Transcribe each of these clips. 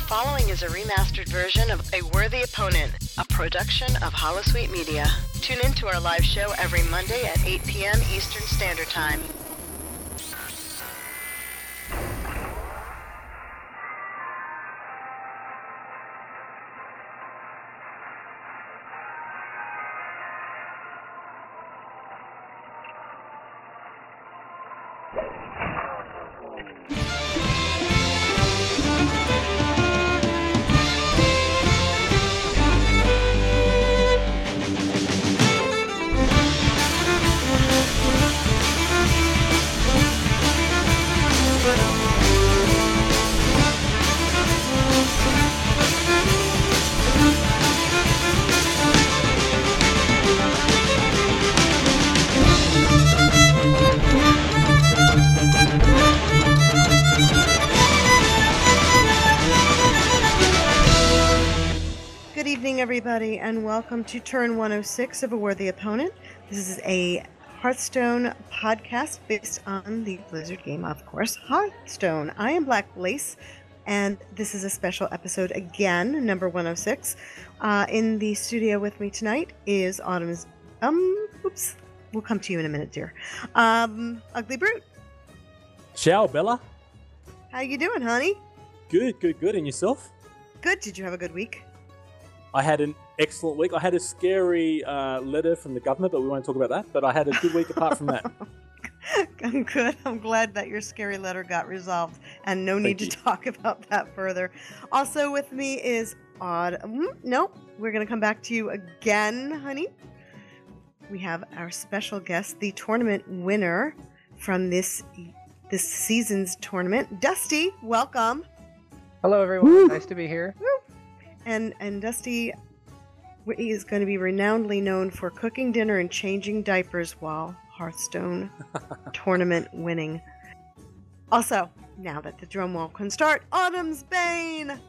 following is a remastered version of A Worthy Opponent, a production of Holosuite Media. Tune in to our live show every Monday at 8 p.m. Eastern Standard Time. Everybody, and welcome to Turn 106 of A Worthy Opponent. This is a Hearthstone podcast based on the Blizzard game, of course, Hearthstone. I am Black Lace, and this is a special episode again, number 106. In the studio with me tonight is Autumn's, we'll come to you in a minute, dear. Ugly Brute. Ciao, Bella. How you doing, honey? Good. And yourself? Good. Did you have a good week? I had an excellent week. I had a scary letter from the government, but we won't talk about that. But I had a good week apart from that. I'm good. I'm glad that your scary letter got resolved, and no need to talk about that further. Also with me is No, we're going to come back to you again, honey. We have our special guest, the tournament winner from this season's tournament, Dusty. Welcome. Hello, everyone. Woo! Nice to be here. Woo! And Dusty is going to be renownedly known for cooking dinner and changing diapers while Hearthstone tournament winning. Also, now that the drum roll can start, Autumn's Bane!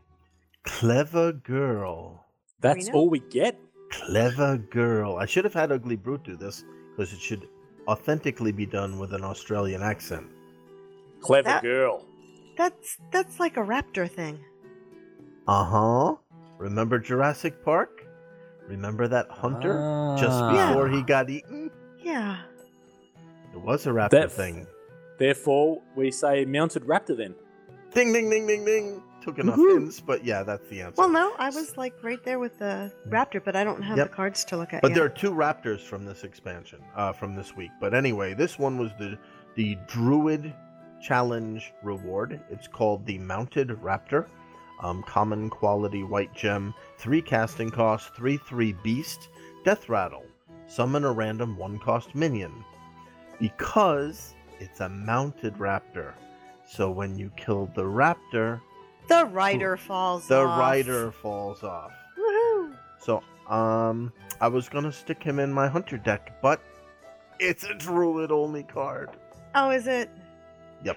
Clever girl. That's all we get? Clever girl. I should have had Ugly Brute do this, because it should authentically be done with an Australian accent. Clever girl. That's like a raptor thing. Uh-huh. Remember Jurassic Park? Remember that hunter just before he got eaten? Yeah. It was a raptor thing. Therefore, we say mounted raptor then. Ding, ding, ding, ding, ding. Took enough hints, but yeah, that's the answer. Well, no, I was like right there with the raptor, but I don't have the cards to look at But yet. there are two raptors from this expansion, from this week. But anyway, this one was the Druid Challenge reward. It's called the Mounted Raptor. Common quality white gem, 3 casting cost, 3/3 beast, death rattle. Summon a random 1-cost minion. Because it's a mounted raptor. So when you kill the raptor, the rider falls off. The rider falls off. Woohoo! So, I was gonna stick him in my hunter deck, but it's a druid only card. Oh, is it? Yep.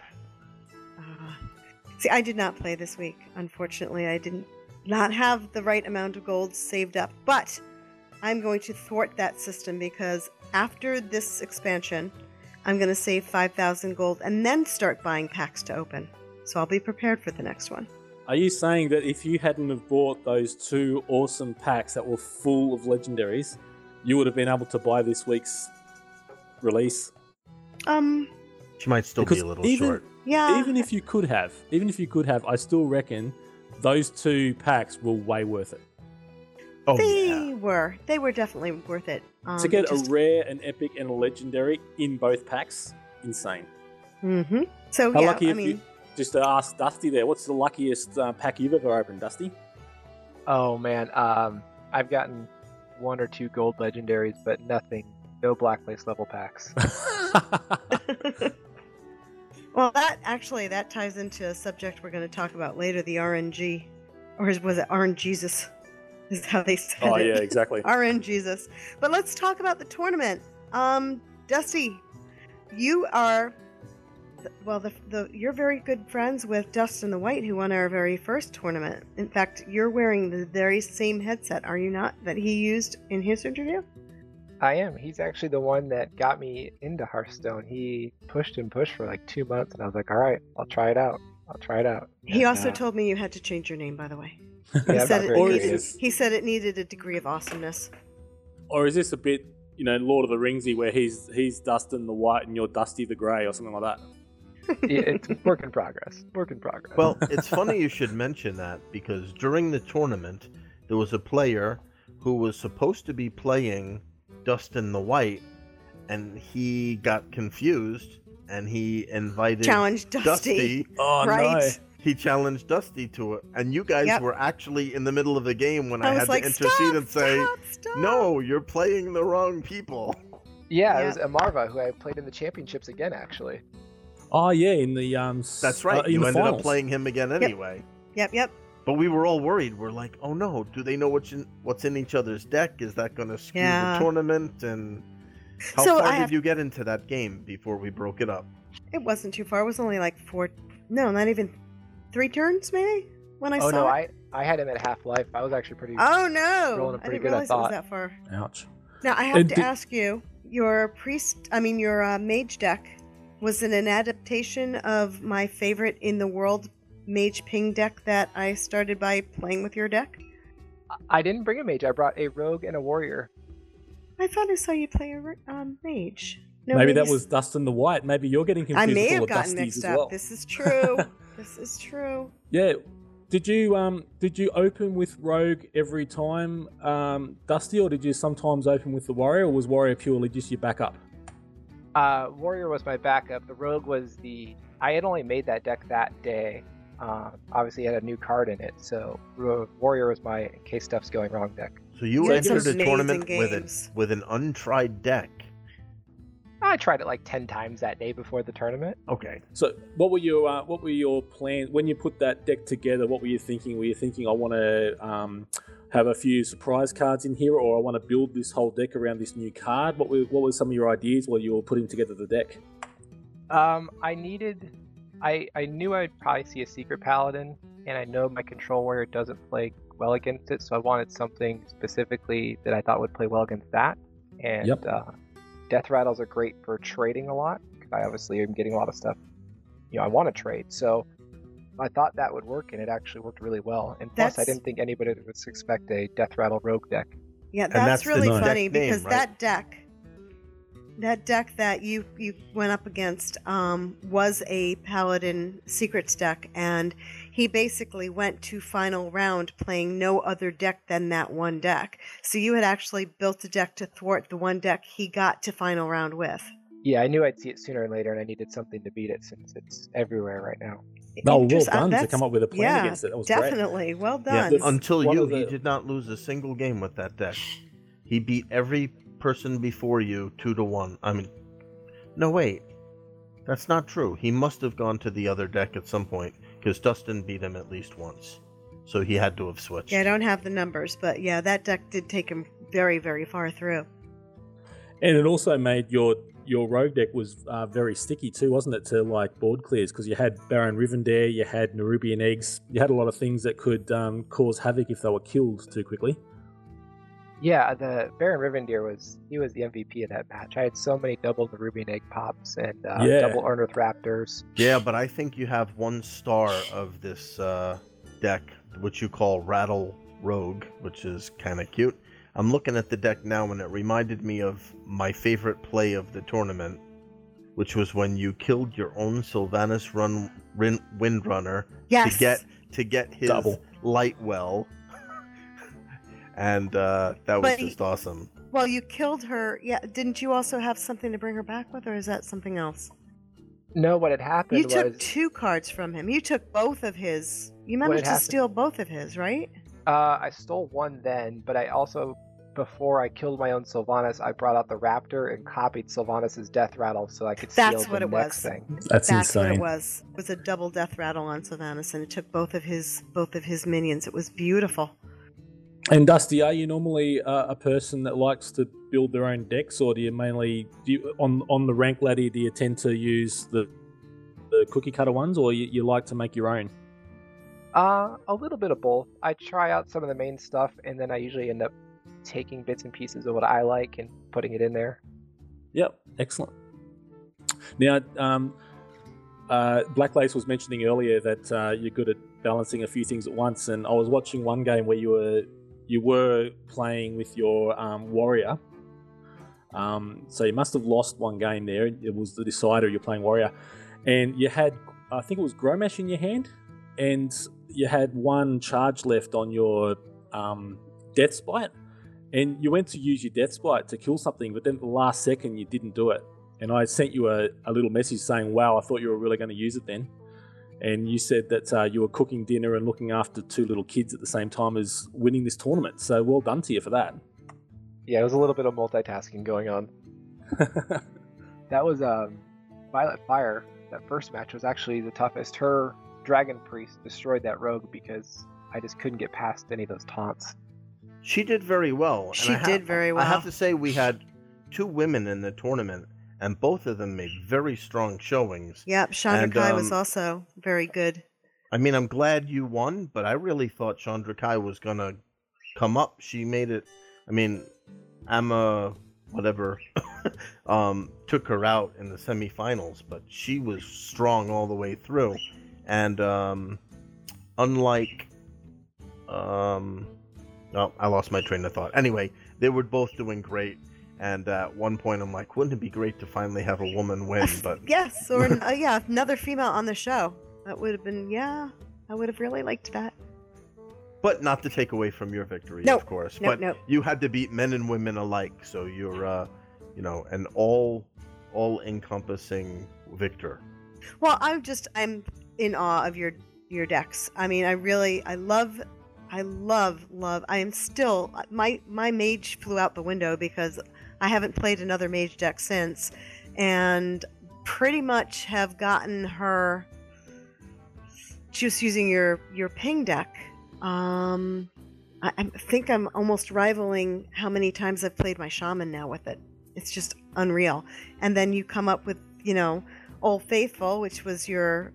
See, I did not play this week. Unfortunately, I did not have the right amount of gold saved up. But I'm going to thwart that system because after this expansion, I'm going to save 5,000 gold and then start buying packs to open. So I'll be prepared for the next one. Are you saying that if you hadn't have bought those 2 awesome packs that were full of legendaries, you would have been able to buy this week's release? She might still be a little short. Yeah. Even if you could have, I still reckon those 2 packs were way worth it. Oh, They were definitely worth it. To get a rare, an epic, and a legendary in both packs, insane. Mm-hmm. So how lucky you? Just to ask Dusty there, what's the luckiest pack you've ever opened, Dusty? Oh man, I've gotten 1 or 2 gold legendaries, but no Black Lace level packs. Well, that ties into a subject we're going to talk about later, the RNG. Or was it RNGesus? Is how they said it. Oh, yeah, exactly. RNGesus. But let's talk about the tournament. Dusty, you are... you're very good friends with Dustin the White, who won our very first tournament. In fact, you're wearing the very same headset, are you not, that he used in his interview? I am. He's actually the one that got me into Hearthstone. He pushed and pushed for like 2 months, and I was like, all right, I'll try it out. I'll try it out. He also And, told me you had to change your name, by the way. yeah, He I'm said not it very Or is needed, creative. this- he said it needed a degree of awesomeness. Or is this a bit, Lord of the Ringsy, where he's Dustin the White and you're Dusty the Grey or something like that? Yeah, it's work in progress. Work in progress. Well, it's funny you should mention that because during the tournament, there was a player who was supposed to be playing Dustin the White, and he got confused and he invited Challenge Dusty. Oh, right? He challenged Dusty to it, and you guys Yep. were actually in the middle of the game when I, I was had like, to intercede stop, and say, stop. "No, you're playing the wrong people." yeah, it yeah. was Amarva who I played in the championships again, actually. Oh, yeah, in the... That's right. in You the ended finals. up playing him again anyway. Yep. But we were all worried. We're like, "Oh no, do they know what's in each other's deck? Is that going to skew Yeah. the tournament?" And how So far I did have- you get into that game before we broke it up? It wasn't too far. It was only like not even 3 turns, maybe, when I Oh saw no, it. I had him at half life. I was actually pretty. Oh, no. rolling I pretty didn't good, I realize it was thought. that far. Ouch. Now, I have And to did- ask you, your mage deck, was it an adaptation of my favorite in the world mage ping deck that I started by playing with your deck? I didn't bring a mage. I brought a rogue and a warrior. I thought I saw you play a mage. No, Maybe that was Dustin the White. Maybe you're getting confused I may with all have the gotten Dusties mixed as up. well. This is true. This is true. Yeah. Did you open with Rogue every time, Dusty, or did you sometimes open with the Warrior, or was Warrior purely just your backup? Warrior was my backup. The rogue was I had only made that deck that day. Obviously, it had a new card in it, so warrior was my in case stuff's going wrong deck. So you You had some entered a tournament amazing games. with an untried deck. I tried it like 10 times that day before the tournament. Okay. So, what were your plans when you put that deck together? What were you thinking? Were you thinking, I want to have a few surprise cards in here, or I want to build this whole deck around this new card? What were some of your ideas while you were putting together the deck? I knew I'd probably see a secret paladin, and I know my control warrior doesn't play well against it, so I wanted something specifically that I thought would play well against that. And Yep. Death Rattles are great for trading a lot, because I obviously am getting a lot of stuff I want to trade. So I thought that would work, and it actually worked really well. And plus, I That's- didn't think anybody would expect a Death Rattle rogue deck. Yeah, that's that's the really deck funny name, because right? that deck that you went up against was a Paladin Secrets deck, and he basically went to final round playing no other deck than that one deck. So you had actually built a deck to thwart the one deck he got to final round with. Yeah, I knew I'd see it sooner or later, and I needed something to beat it since it's everywhere right now. No, well Interest- done to that's- come up with a plan yeah, against it. That was great. definitely. Well Yeah. done. Until One you, of the- he did not lose a single game with that deck. He beat every person before you 2-1. I mean, no, wait. That's not true. He must have gone to the other deck at some point, because Dustin beat him at least once. So he had to have switched. Yeah, I don't have the numbers, but yeah, that deck did take him very, very far through. And it also made your rogue deck was very sticky too, wasn't it, to like board clears, because you had Baron Rivendare, you had Nerubian Eggs, you had a lot of things that could cause havoc if they were killed too quickly. Yeah, the Baron Rivendare he was the MVP of that match. I had so many double Nerubian Egg pops and Yeah. double Earneth Raptors. Yeah, but I think you have 1 star of this deck, which you call Rattle Rogue, which is kind of cute. I'm looking at the deck now, and it reminded me of my favorite play of the tournament, which was when you killed your own Sylvanas Windrunner Yes. to get his Double. Lightwell, and that was But just awesome. Well, you killed her. Yeah, didn't you also have something to bring her back with, or is that something else? No, what had happened You was took 2 cards from him. You took both of his. You managed to happened- steal both of his, right? I stole one then, but I also, before I killed my own Sylvanas, I brought out the Raptor and copied Sylvanas' Death Rattle so I could steal That's the what it next was. thing. That's what insane. it was. It was a double death rattle on Sylvanas, and it took both of his minions. It was beautiful. And Dusty, are you normally a person that likes to build their own decks, or do you on the rank ladder, do you tend to use the cookie cutter ones, or you like to make your own? A little bit of both. I try out some of the main stuff, and then I usually end up taking bits and pieces of what I like and putting it in there. Yep, excellent. Now, Black Lace was mentioning earlier that you're good at balancing a few things at once, and I was watching one game where you were playing with your warrior. So you must have lost one game there. It was the decider. You're playing warrior, and you had, I think it was Gromash in your hand, and you had one charge left on your Death Spite, and you went to use your Death Spite to kill something, but then at the last second you didn't do it. And I sent you a little message saying, wow, I thought you were really going to use it then. And you said that you were cooking dinner and looking after two little kids at the same time as winning this tournament. So well done to you for that. Yeah, it was a little bit of multitasking going on. That was Violet Fire. That first match was actually the toughest. Her Dragon Priest destroyed that rogue because I just couldn't get past any of those taunts. She did very well. She did very well. I have to say we had 2 women in the tournament, and both of them made very strong showings. Yep, Chandra Kai was also very good. I mean, I'm glad you won, but I really thought Chandra Kai was going to come up. She made it. I mean, Amma, whatever, took her out in the semifinals, but she was strong all the way through. And unlike... Oh, I lost my train of thought. Anyway, they were both doing great. And at one point, I'm like, wouldn't it be great to finally have a woman win? But yes, or another female on the show. That would have been, I would have really liked that. But not to take away from your victory, Nope. of course. Nope, But nope. you had to beat men and women alike, so you're, an all-encompassing victor. Well, I'm in awe of your decks. I mean, I love. I am still my mage flew out the window because I haven't played another mage deck since, and pretty much have gotten her just using your ping deck. I think I'm almost rivaling how many times I've played my shaman now with it. It's just unreal. And then you come up with Old Faithful, which was your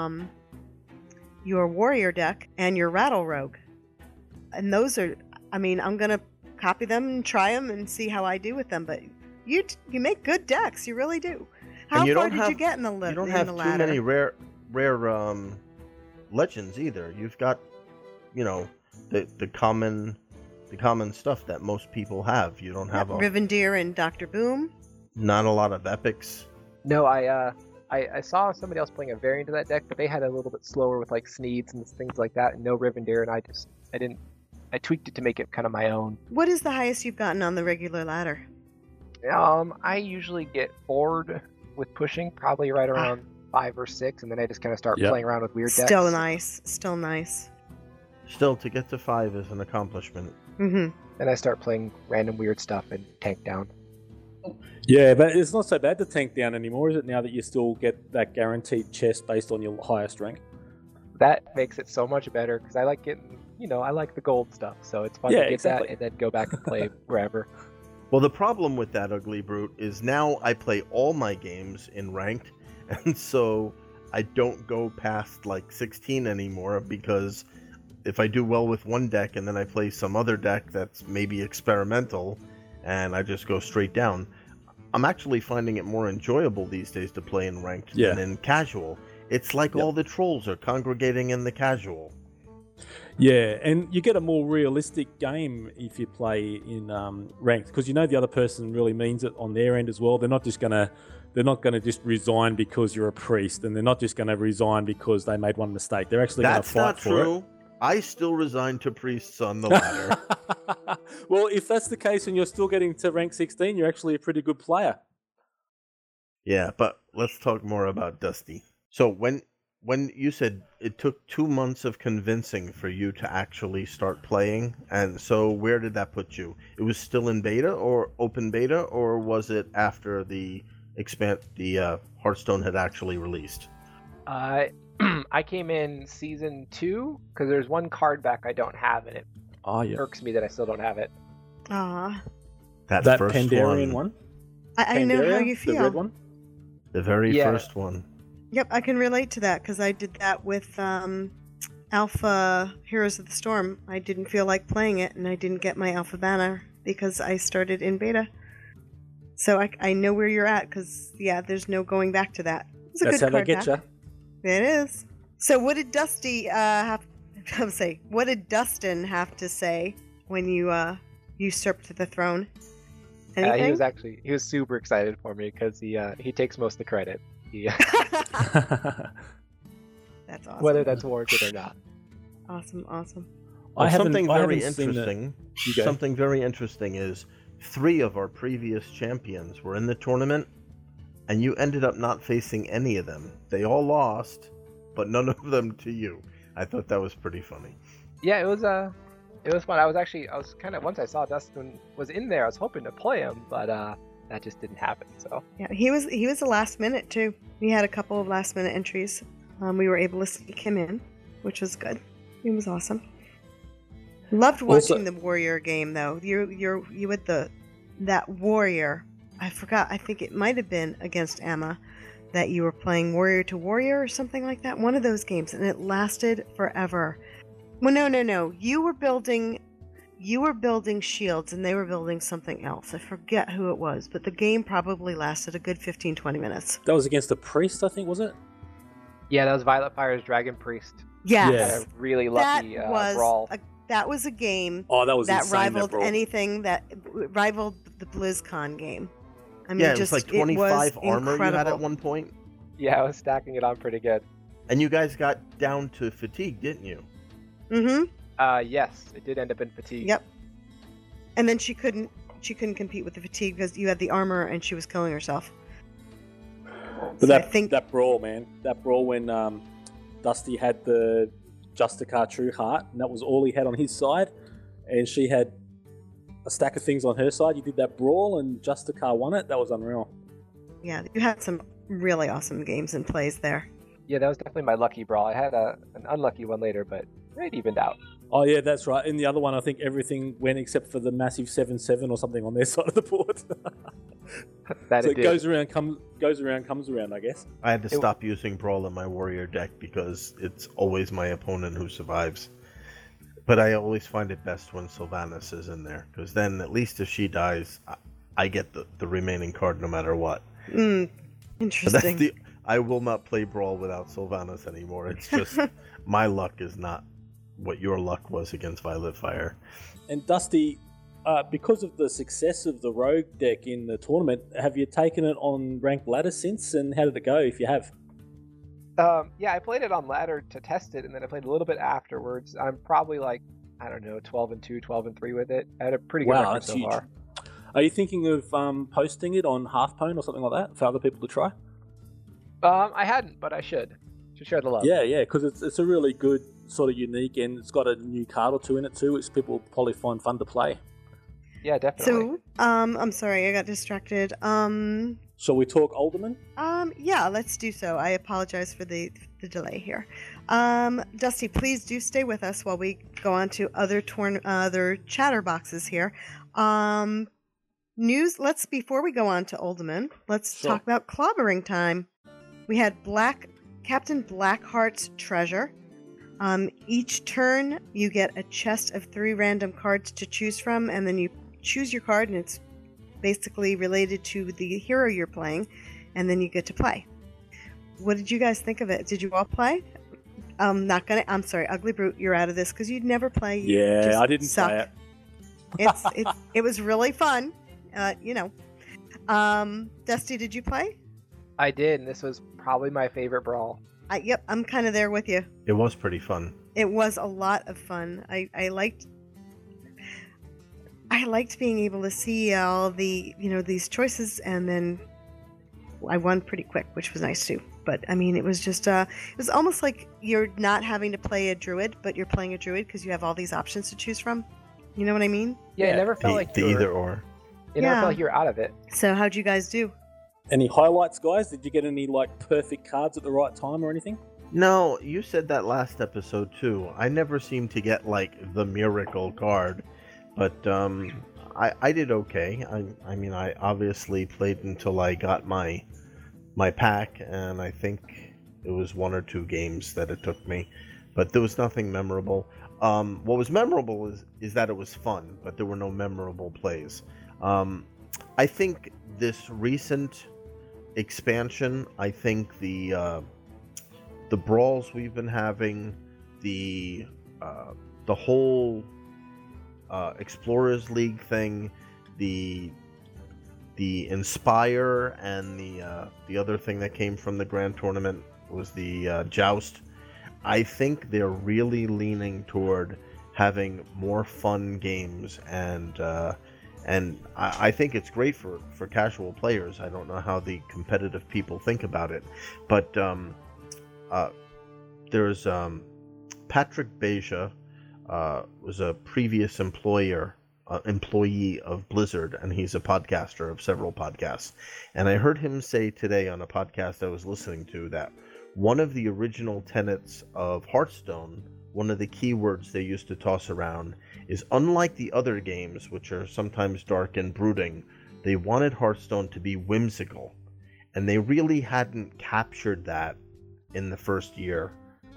warrior deck, and your rattle rogue. And those are, I'm going to copy them and try them and see how I do with them. But you make good decks. You really do. How far did you get in the ladder? You don't have too many rare legends either. You've got, the common stuff that most people have. You don't have Rivendell and Dr. Boom. Not a lot of epics. No, I saw somebody else playing a variant of that deck, but they had a little bit slower with like Sneeds and things like that, and no Rivendell, and I tweaked it to make it kind of my own. What is the highest you've gotten on the regular ladder? I usually get bored with pushing, probably right around 5 or 6, and then I just kind of start playing around with weird decks. Still nice. Still, to get to 5 is an accomplishment. Mm-hmm. Then I start playing random weird stuff and tank down. Yeah, but it's not so bad to tank down anymore, is it, now that you still get that guaranteed chest based on your highest rank? That makes it so much better, because I like getting, I like the gold stuff, so it's fun to get that and then go back and play wherever. Well, the problem with that, Ugly Brute, is now I play all my games in ranked, and so I don't go past like 16 anymore, because if I do well with one deck and then I play some other deck that's maybe experimental, and I just go straight down, I'm actually finding it more enjoyable these days to play in ranked than in casual. It's like all the trolls are congregating in the casual. Yeah, and you get a more realistic game if you play in ranked, because the other person really means it on their end as well. They're not gonna just resign because you're a priest, and they're not just gonna resign because they made one mistake. They're actually gonna fight for it. That's not true. I still resign to priests on the ladder. Well, if that's the case and you're still getting to rank 16, you're actually a pretty good player. Yeah, but let's talk more about Dusty. So when you said it took 2 months of convincing for you to actually start playing, and so where did that put you? It was still in beta or open beta, or was it after the Hearthstone had actually released? I came in season 2 because there's one card back I don't have, and it irks me that I still don't have it. Ah, that first Pandarian one. I know how you feel. The red one. The very first one. Yep, I can relate to that because I did that with Alpha Heroes of the Storm. I didn't feel like playing it, and I didn't get my Alpha banner because I started in beta. So I know where you're at because there's no going back to that. That's how they get you. It is. So, what did Dusty have? What did Dustin have to say when you usurped the throne? Anything? He was super excited for me because he takes most of the credit. That's awesome. Whether that's warranted or not. Awesome. Well, something very interesting is 3 of our previous champions were in the tournament, and you ended up not facing any of them. They all lost, but none of them to you. I thought that was pretty funny. Yeah, it was fun. I was kind of, once I saw Dustin was in there, I was hoping to play him, but that just didn't happen. So yeah, he was the last minute too. We had a couple of last minute entries. We were able to sneak him in, which was good. He was awesome. Loved watching the warrior game though. You had that warrior. I forgot. I think it might have been against Emma that you were playing warrior to warrior or something like that. One of those games, and it lasted forever. Well, no. You were building shields, and they were building something else. I forget who it was, but the game probably lasted a good 15-20 minutes. That was against the priest, I think, was it? Yeah, that was Violet Fire's Dragon Priest. Yes. Yeah. A really lucky brawl. That was a game that rivaled anything that rivaled the BlizzCon game. I mean, it was like 25 armor you had at one point. Yeah, I was stacking it on pretty good. And you guys got down to fatigue, didn't you? Mm-hmm. Yes, it did end up in fatigue. Yep. And then she couldn't compete with the fatigue because you had the armor and she was killing herself. But that brawl, man, when Dusty had the Justicar True Heart, and that was all he had on his side, and she had a stack of things on her side. You did that brawl, and Justicar won it. That was unreal. Yeah, you had some really awesome games and plays there. Yeah, that was definitely my lucky brawl. I had an unlucky one later, but it evened out. Oh yeah, that's right. In the other one, I think everything went except for the massive 7/7 or something on their side of the board. So it goes around, comes around, I guess. I had to stop using Brawl in my warrior deck because it's always my opponent who survives. But I always find it best when Sylvanas is in there, because then at least if she dies, I get the remaining card no matter what. Interesting. I will not play Brawl without Sylvanas anymore. It's just my luck is not what your luck was against Violet Fire. And Dusty, because of the success of the Rogue deck in the tournament, have you taken it on ranked ladder since, and how did it go if you have? Yeah, I played it on ladder to test it, and then I played a little bit afterwards. I'm probably 12-2, 12-3 with it. I had a pretty good record so far. Are you thinking of posting it on Halfpone or something like that for other people to try? I hadn't, but I should share the love. Yeah, because it's a really good sort of unique, and it's got a new card or two in it too, which people will probably find fun to play. Yeah, definitely. So, I'm sorry, I got distracted. Shall we talk Alderman? Yeah, let's do so. I apologize for the delay here. Dusty, please do stay with us while we go on to other chatter boxes here. Before we go on to Alderman, let's talk about clobbering time. We had Captain Blackheart's Treasure. Each turn, you get a chest of 3 random cards to choose from, and then you choose your card, and it's basically related to the hero you're playing, and then you get to play. What did you guys think of it? Did you all play? I'm sorry, Ugly Brute, you're out of this because you'd never play. Yeah, I didn't play it. It was really fun. Dusty, did you play? I did, and this was probably my favorite brawl. Yep, I'm kind of there with you. It was pretty fun. It was a lot of fun. I liked being able to see all the these choices, and then I won pretty quick, which was nice too. But I mean, it was just it was almost like you're not having to play a druid, but you're playing a druid because you have all these options to choose from. You know what I mean? Yeah, it never felt like the either or. It never felt like you're out of it. So how'd you guys do? Any highlights, guys? Did you get any perfect cards at the right time or anything? No, you said that last episode too. I never seemed to get the miracle card, but I did okay. I mean, I obviously played until I got my pack, and I think it was 1 or 2 games that it took me, but there was nothing memorable. What was memorable is that it was fun, but there were no memorable plays. I think this recent expansion, I think the the brawls we've been having, the whole Explorers League thing, the Inspire, and the other thing that came from the Grand Tournament was the Joust. I think they're really leaning toward having more fun games, and I think it's great for casual players. I don't know how the competitive people think about it, but there's Patrick Beja, was a previous employee of Blizzard, and he's a podcaster of several podcasts. And I heard him say today on a podcast I was listening to that one of the original tenets of Hearthstone, one of the keywords they used to toss around, is unlike the other games, which are sometimes dark and brooding, they wanted Hearthstone to be whimsical. And they really hadn't captured that in the first year.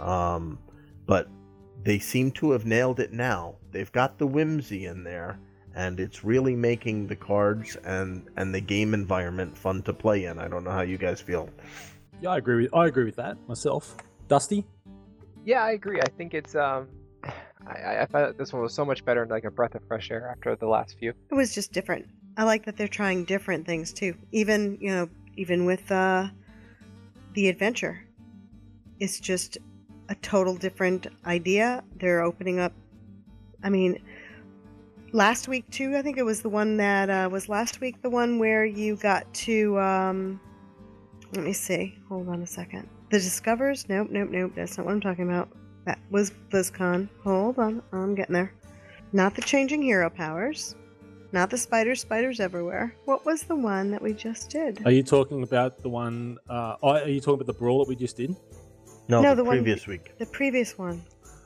But they seem to have nailed it now. They've got the whimsy in there, and it's really making the cards and the game environment fun to play in. I don't know how you guys feel. Yeah, I agree with that myself. Dusty? Yeah, I agree. I think it's I thought this one was so much better and like a breath of fresh air after the last few. It was just different. I like that they're trying different things too. Even with the adventure, it's just a total different idea. They're opening up. I mean, last week too. I think it was the one that was last week. The one where you got to. Let me see. Hold on a second. The Discovers? Nope. That's not what I'm talking about. That was BlizzCon. Hold on. I'm getting there. Not the changing hero powers. Not the spiders everywhere. What was the one that we just did? Are you talking about the one... are you talking about the brawl that we just did? No, the previous week. The previous one.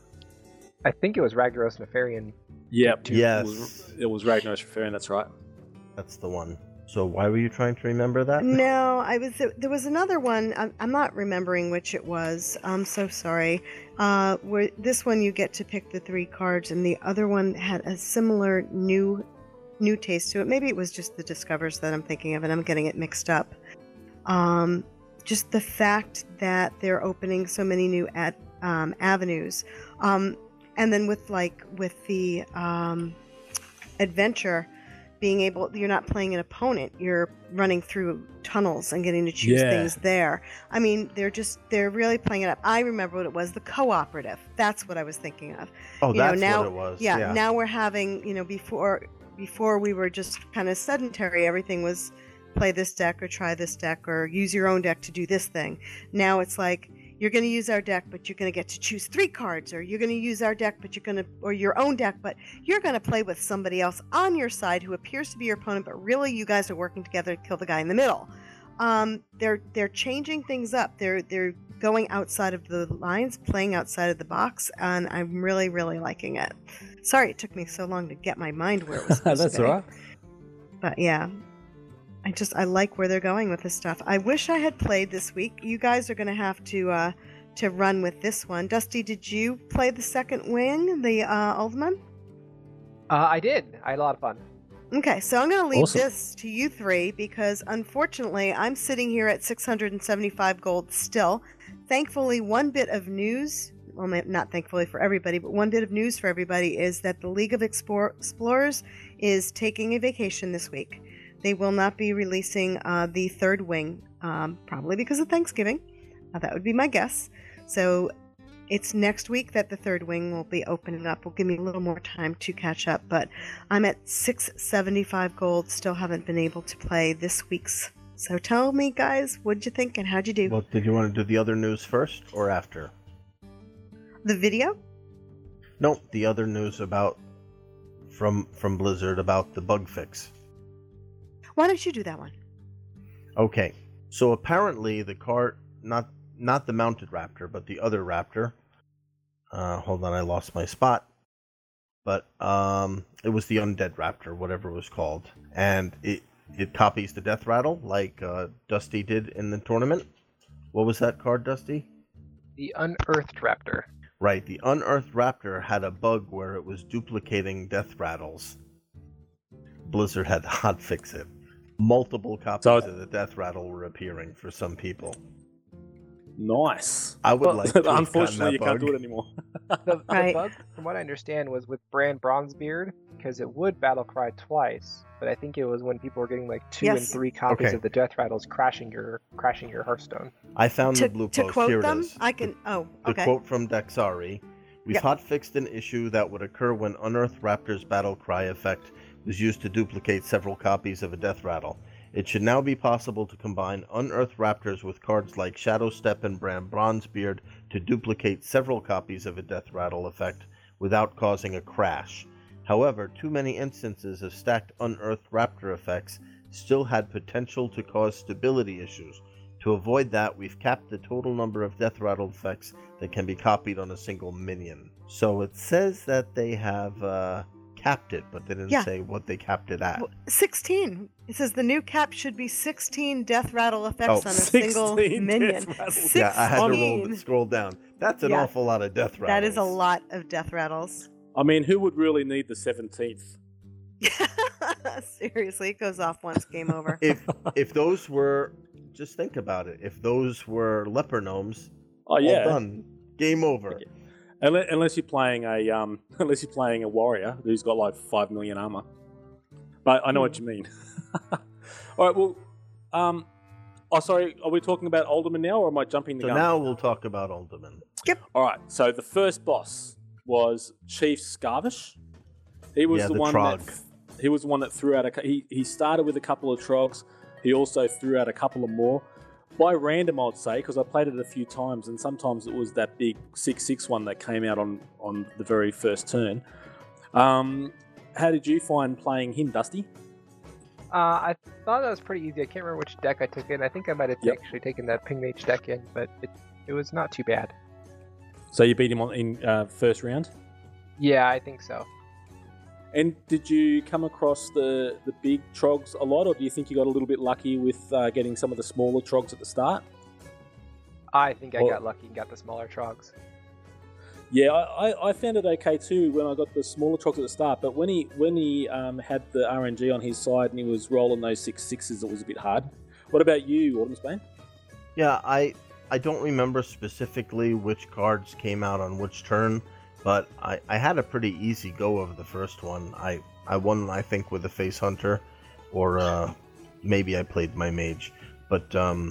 I think it was Ragnaros Nefarian. Yep. Yes. It was Ragnaros Nefarian, that's right. That's the one. So why were you trying to remember that? No, there was another one. I'm not remembering which it was. I'm so sorry. Where this one you get to pick the 3 cards, and the other one had a similar new taste to it. Maybe it was just the Discovers that I'm thinking of, and I'm getting it mixed up. Just the fact that they're opening so many new avenues, and then with the adventure. Being able, you're not playing an opponent, you're running through tunnels and getting to choose things there. I mean, they're really playing it up. I remember what it was, the cooperative. That's what I was thinking of. Oh, that's what it was. Yeah, now we're having, before we were just kind of sedentary, everything was play this deck or try this deck or use your own deck to do this thing. Now it's like, you're going to use our deck, but you're going to get to choose 3 cards, or you're going to use our deck, but or your own deck, but you're going to play with somebody else on your side who appears to be your opponent, but really you guys are working together to kill the guy in the middle. They're changing things up. They're going outside of the lines, playing outside of the box, and I'm really, really liking it. Sorry it took me so long to get my mind where it was supposed That's to be. all right. But yeah. I like where they're going with this stuff. I wish I had played this week. You guys are going to have to run with this one. Dusty, did you play the second wing, the Ultimate? I did. I had a lot of fun. Okay, so I'm going to leave Awesome. this to you 3 because unfortunately I'm sitting here at 675 gold still. Thankfully, one bit of news, well, not thankfully for everybody, but one bit of news for everybody is that the League of Explorers is taking a vacation this week. They will not be releasing the third wing, probably because of Thanksgiving. That would be my guess. So it's next week that the third wing will be opening up. Will give me a little more time to catch up. But I'm at 675 gold. Still haven't been able to play this week's. So tell me, guys, what'd you think and how'd you do? Well, did you want to do the other news first or after? The video? No, the other news from Blizzard about the bug fix. Why don't you do that one? Okay, so apparently the card, not the mounted raptor, but the other raptor. Hold on, I lost my spot. But it was the undead raptor, whatever it was called, and it copies the death rattle like Dusty did in the tournament. What was that card, Dusty? The Unearthed Raptor. Right, the Unearthed Raptor had a bug where it was duplicating death rattles. Blizzard had to hotfix it. Multiple copies of the death rattle were appearing for some people. Nice. I would like to have Unfortunately, you gotten that can't do bug. it anymore. The Right. bug, from what I understand, was with Brand Bronzebeard, because it would battle cry twice, but I think it was when people were getting like 2 and Yes. 3 copies Okay. of the Death Rattles crashing your Hearthstone. I found To, the blue to post. quote Here them, it is. I can. Oh, The okay. quote from Dexari: "We've Yep. hotfixed an issue that would occur when Unearthed Raptor's battle cry effect was used to duplicate several copies of a Death Rattle. It should now be possible to combine Unearthed Raptors with cards like Shadow Step and Brand Bronzebeard to duplicate several copies of a Death Rattle effect without causing a crash. However, too many instances of stacked Unearthed Raptor effects still had potential to cause stability issues. To avoid that, we've capped the total number of Death Rattle effects that can be copied on a single minion." So it says that they have capped it, but they didn't Yeah. say what they capped it at. 16. It says the new cap should be 16 death rattle effects Oh, on a single 16 minion. death rattles. Yeah, I had to 16. scroll down. That's an Yeah. awful lot of Death Rattles. That is a lot of death rattles. I mean, who would really need the 17th? Seriously, it goes off once, game over. If those were, just think about it. If those were leper gnomes, Oh yeah. all done, game over. Okay. Unless you're playing a warrior who's got like 5 million armor. But I know what you mean. All right. Well, sorry. Are we talking about Alderman now, or am I jumping the So gun? now we'll talk about Alderman. All right. So the first boss was Chief Scarvish. He was Yeah, the the one Trog. he was the one that threw out he started with a couple of trogs. He also threw out a couple of more. By random, I'd say, because I played it a few times, and sometimes it was that big 6/6 one that came out on the very first turn. How did you find playing him, Dusty? I thought that was pretty easy. I can't remember which deck I took in. I think I might have Yep. actually taken that Ping Mage deck in, but it was not too bad. So you beat him in first round. Yeah, I think so. And did you come across the big trogs a lot, or do you think you got a little bit lucky with getting some of the smaller trogs at the start? I think I Well- got lucky and got the smaller trogs. Yeah, I found it okay too when I got the smaller trogs at the start. But when he had the RNG on his side and he was rolling those 6/6s, it was a bit hard. What about you, Autumnsbane? Yeah, I don't remember specifically which cards came out on which turn, but I had a pretty easy go of the first one. I won, I think, with the Face Hunter, or maybe I played my Mage, but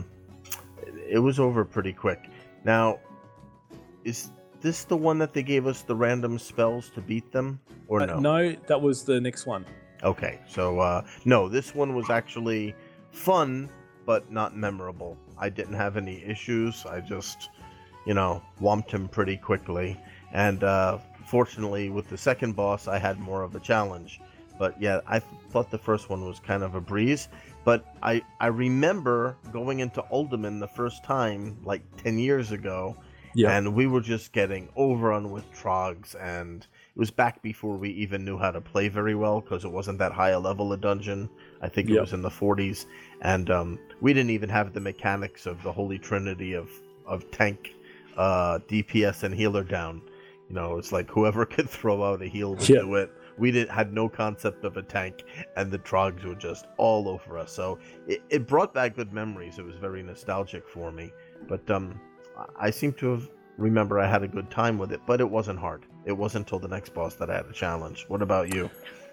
it was over pretty quick. Now, is this the one that they gave us the random spells to beat them, or no? No, that was the next one. Okay, so no, this one was actually fun, but not memorable. I didn't have any issues. I just, whomped him pretty quickly. And fortunately, with the second boss, I had more of a challenge. But yeah, I thought the first one was kind of a breeze. But I remember going into Alderman the first time, like 10 years ago, and we were just getting overrun with trogs, and it was back before we even knew how to play very well, because it wasn't that high a level of dungeon. I think it was in the 40s, and we didn't even have the mechanics of the holy trinity of tank, DPS, and healer down. It's like whoever could throw out a heal would do it. We had no concept of a tank, and the trogs were just all over us. So it brought back good memories. It was very nostalgic for me. But I seem to remember I had a good time with it, but it wasn't hard. It wasn't until the next boss that I had a challenge. What about you?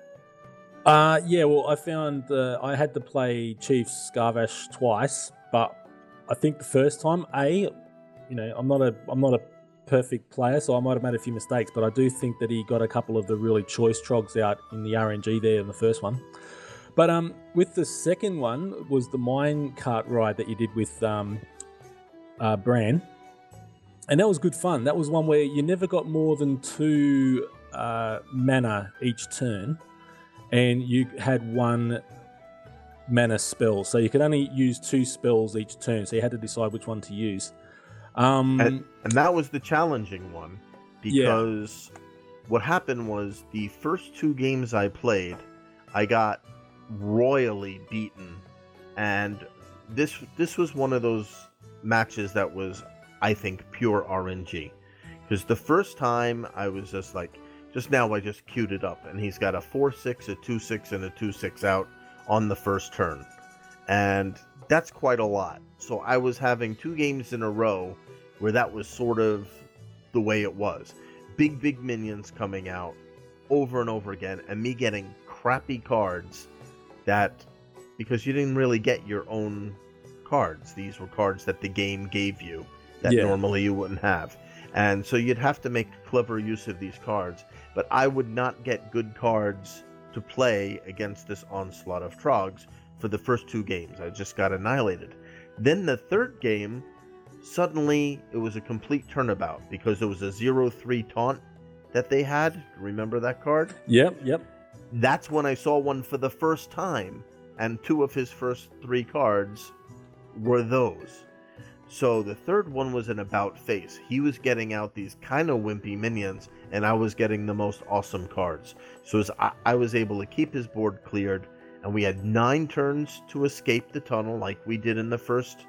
Yeah, well, I found I had to play Chief Scarvash twice, but I think the first time, I'm not a perfect player, so I might have made a few mistakes, but I do think that he got a couple of the really choice trogs out in the RNG there in the first one. But with the second one was the mine cart ride that you did with Bran, and that was good fun. That was one where you never got more than 2 mana each turn, and you had 1 mana spell, so you could only use 2 spells each turn, so you had to decide which one to use. And that was the challenging one, because what happened was the first 2 games I played, I got royally beaten, and this was one of those matches that was, I think, pure RNG, because the first time I was just like, I just queued it up, and he's got a 4/6, a 2/6, and a 2/6 out on the first turn, and that's quite a lot. So I was having 2 games in a row where that was sort of the way it was. Big minions coming out over and over again, and me getting crappy cards that, because you didn't really get your own cards. These were cards that the game gave you that normally you wouldn't have. And so you'd have to make clever use of these cards. But I would not get good cards to play against this onslaught of Trogs for the first 2 games. I just got annihilated. Then the third game, suddenly it was a complete turnabout because there was a 0-3 taunt that they had. Remember that card? Yep. That's when I saw one for the first time, and 2 of his first 3 cards were those. So the third one was an about face. He was getting out these kind of wimpy minions, and I was getting the most awesome cards. So I was able to keep his board cleared, and we had 9 turns to escape the tunnel like we did in the first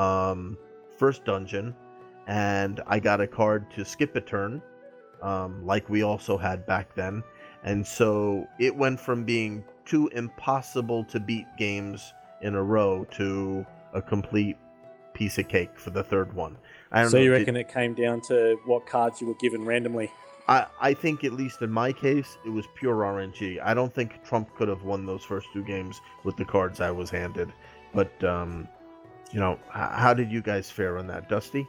dungeon, and I got a card to skip a turn, like we also had back then. And so it went from being 2 impossible to beat games in a row to a complete piece of cake for the third one. So you reckon it came down to what cards you were given randomly? I think, at least in my case, it was pure RNG. I don't think Trump could have won those first 2 games with the cards I was handed. But, how did you guys fare on that, Dusty?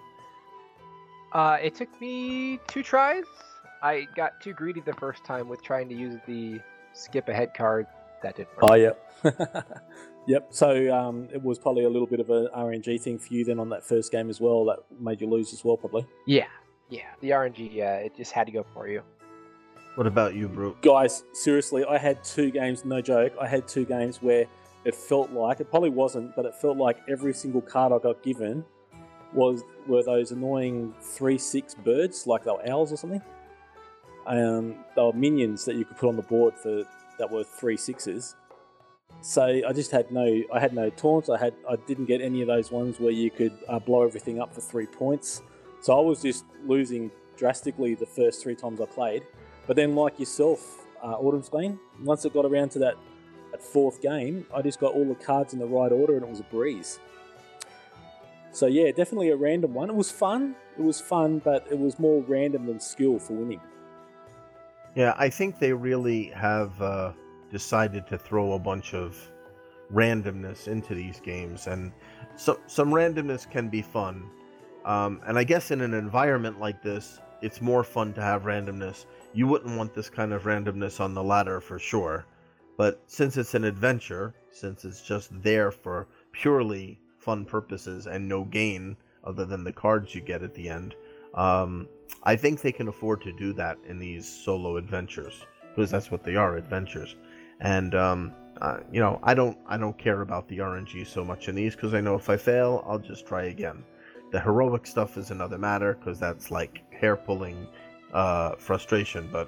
It took me 2 tries. I got too greedy the first time with trying to use the skip ahead card. That didn't work. Oh, yeah. Yep. So it was probably a little bit of an RNG thing for you then on that first game as well. That made you lose as well, probably. Yeah. The RNG, it just had to go for you. What about you, Brute? Guys, seriously, I had 2 games, no joke. I had 2 games where it felt like, it probably wasn't, but it felt like every single card I got given were those annoying 3/6 birds, like they were owls or something. They were minions that you could put on the board that were 3/6s. So I just had no taunts. I didn't get any of those ones where you could blow everything up for 3 points. So I was just losing drastically the first 3 times I played. But then, like yourself, Autumnsbane, once it got around to that 4th game, I just got all the cards in the right order and it was a breeze. So yeah, definitely a random one. It was fun, but it was more random than skill for winning. Yeah, I think they really have decided to throw a bunch of randomness into these games, and some randomness can be fun. And I guess in an environment like this, it's more fun to have randomness. You wouldn't want this kind of randomness on the ladder for sure. But since it's an adventure, since it's just there for purely fun purposes and no gain other than the cards you get at the end, I think they can afford to do that in these solo adventures, because that's what they are, adventures. And I don't care about the RNG so much in these, because I know if I fail, I'll just try again. The heroic stuff is another matter, because that's like hair-pulling frustration. But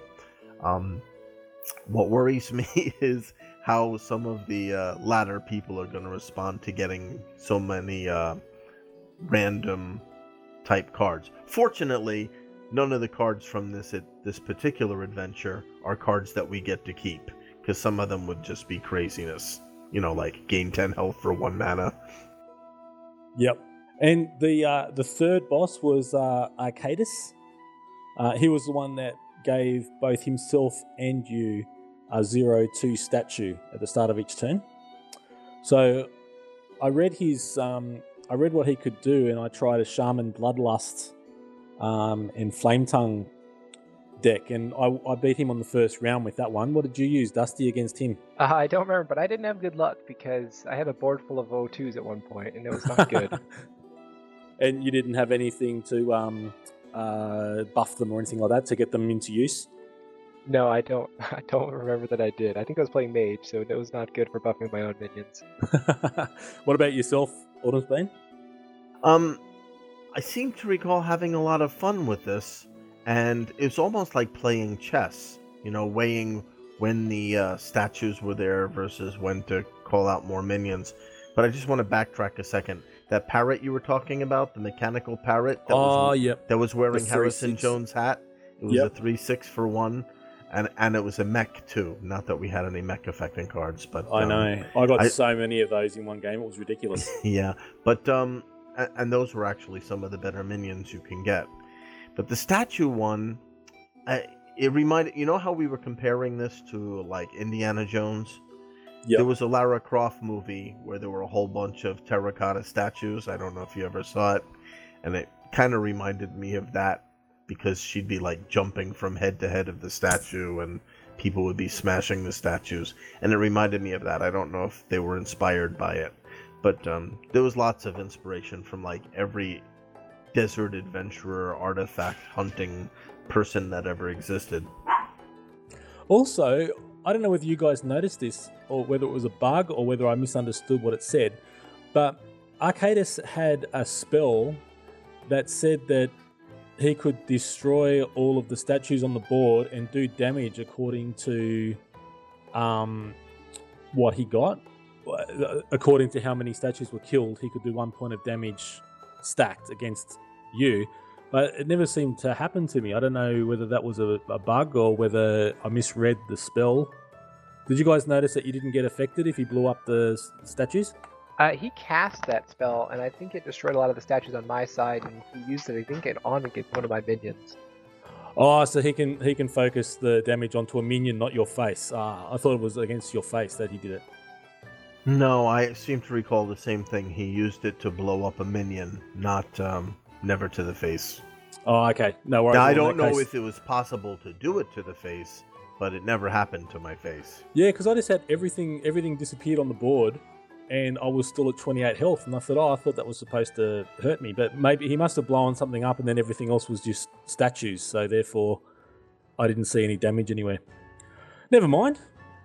what worries me is how some of the latter people are going to respond to getting so many random type cards. Fortunately, none of the cards from this particular adventure are cards that we get to keep, because some of them would just be craziness. Like gain 10 health for 1 mana. Yep. And the third boss was Arcadus. He was the one that gave both himself and you a 0/2 statue at the start of each turn. So I read what he could do, and I tried a Shaman Bloodlust and Flametongue deck, and I beat him on the first round with that one. What did you use, Dusty, against him? I don't remember, but I didn't have good luck because I had a board full of O2s at one point, and it was not good. And you didn't have anything to buff them or anything like that to get them into use? No, I don't remember that I did. I think I was playing Mage, so it was not good for buffing my own minions. What about yourself, Autumnsbane? I seem to recall having a lot of fun with this, and it's almost like playing chess, weighing when the statues were there versus when to call out more minions. But I just want to backtrack a second. That parrot you were talking about, the mechanical parrot that was wearing Harrison Jones' hat. It was a 3/6 for 1. and it was a mech too. Not that we had any mech affecting cards, but I know. I got so many of those in one game. It was ridiculous. Yeah, but and those were actually some of the better minions you can get. But the statue one, it reminded, you know how we were comparing this to like Indiana Jones? Yep. There was a Lara Croft movie where there were a whole bunch of terracotta statues. I don't know if you ever saw it. And it kind of reminded me of that because she'd be like jumping from head to head of the statue and people would be smashing the statues. And it reminded me of that. I don't know if they were inspired by it. But there was lots of inspiration from like every desert adventurer, artifact hunting person that ever existed. Also, I don't know whether you guys noticed this or whether it was a bug or whether I misunderstood what it said, but Arcadis had a spell that said that he could destroy all of the statues on the board and do damage according to what he got. According to how many statues were killed, he could do 1 point of damage stacked against you. But it never seemed to happen to me. I don't know whether that was a bug or whether I misread the spell. Did you guys notice that you didn't get affected if you blew up the statues? He cast that spell, and I think it destroyed a lot of the statues on my side, and he used it, I think, on against one of my minions. Oh, so he can focus the damage onto a minion, not your face. I thought it was against your face that he did it. No, I seem to recall the same thing. He used it to blow up a minion, not never to the face. Oh, okay. No worries. Now, I don't know if it was possible to do it to the face, but it never happened to my face. Yeah, because I just had everything disappeared on the board, and I was still at 28 health, and I thought that was supposed to hurt me, but maybe he must have blown something up, and then everything else was just statues, so therefore I didn't see any damage anywhere. Never mind.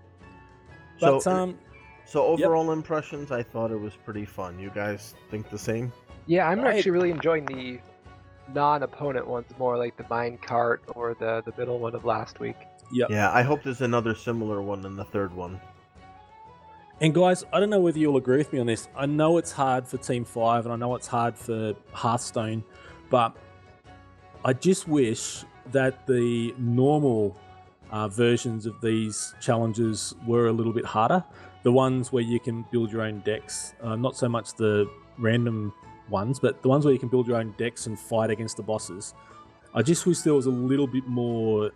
But, so overall impressions, I thought it was pretty fun. You guys think the same? Yeah, I'm actually really enjoying the non-opponent ones more, like the minecart or the middle one of last week. Yep. Yeah, I hope there's another similar one in the third one. And guys, I don't know whether you'll agree with me on this. I know it's hard for Team 5 and I know it's hard for Hearthstone, but I just wish that the normal versions of these challenges were a little bit harder. The ones where you can build your own decks, not so much the random ones, but the ones where you can build your own decks and fight against the bosses. I just wish there was a little bit more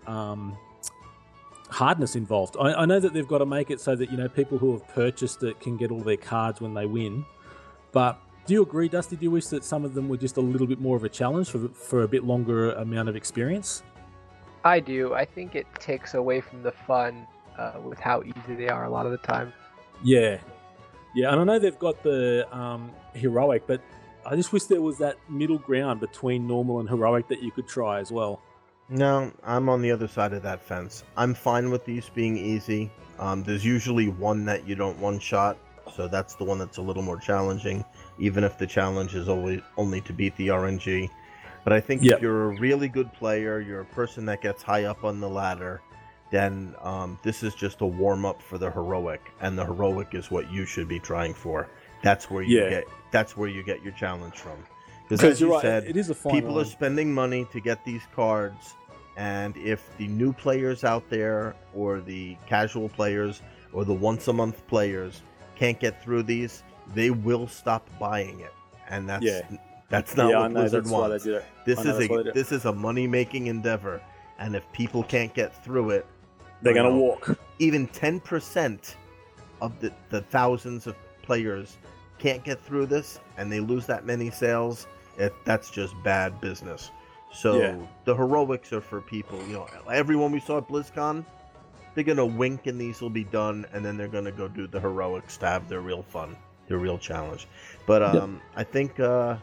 hardness involved. I know that they've got to make it so that, you know, people who have purchased it can get all their cards when they win. But do you agree, Dusty? Do you wish that some of them were just a little bit more of a challenge for a bit longer amount of experience? I do. I think it takes away from the fun with how easy they are a lot of the time. Yeah, and I know they've got the heroic, but I just wish there was that middle ground between normal and heroic that you could try as well. No, I'm on the other side of that fence. I'm fine with these being easy. There's usually one that you don't one-shot, so that's the one that's a little more challenging, even if the challenge is always only to beat the RNG. But I think if you're a really good player, you're a person that gets high up on the ladder, then this is just a warm-up for the heroic, and the heroic is what you should be trying for. That's where you get your challenge from. Because as you said, it is a fine people line. are spending money to get these cards, and if the new players out there, or the casual players, or the once-a-month players can't get through these, they will stop buying it, and that's not what Blizzard wants. This is a money-making endeavor, and if people can't get through it, they're going to walk. Even 10% of the thousands of players can't get through this, and they lose that many sales, that's just bad business. So the heroics are for people, you know, everyone we saw at BlizzCon, they're going to wink and these will be done, and then they're going to go do the heroics to have their real fun, their real challenge. But I think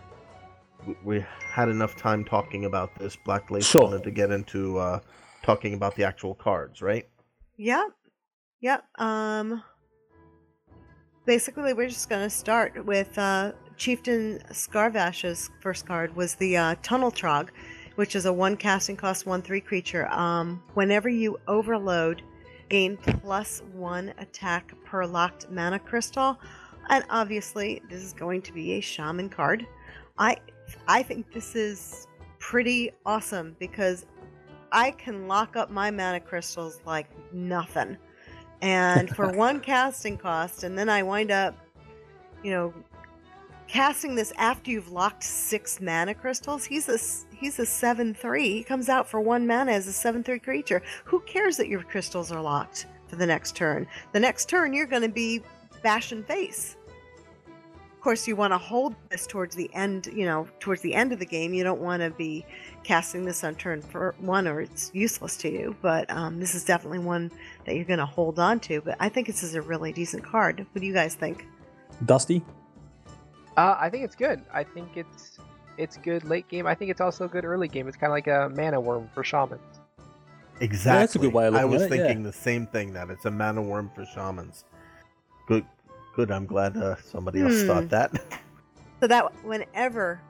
we had enough time talking about this. Black Lace wanted to get into talking about the actual cards, right? Yep. Basically, we're just going to start with Chieftain Scarvash's first card was the Tunnel Trog, which is a 1 casting cost 1/3 creature. Whenever you overload, gain +1 attack per locked mana crystal. And obviously, this is going to be a shaman card. I think this is pretty awesome because I can lock up my mana crystals like nothing. And for one casting cost, and then I wind up, casting this after you've locked 6 mana crystals. He's a 7/3. He comes out for 1 mana as a 7/3 creature. Who cares that your crystals are locked for the next turn? The next turn you're going to be bashing face. Of course, you want to hold this towards the end of the game. You don't want to be casting this on turn 1 or it's useless to you. But this is definitely one that you're going to hold on to. But I think this is a really decent card. What do you guys think? Dusty? I think it's good. I think it's good late game. I think it's also good early game. It's kind of like a mana worm for shamans. Exactly. Yeah, that's a good way of looking I was at it, thinking the same thing, that it's a mana worm for shamans. Good. I'm glad somebody else thought that. So that whenever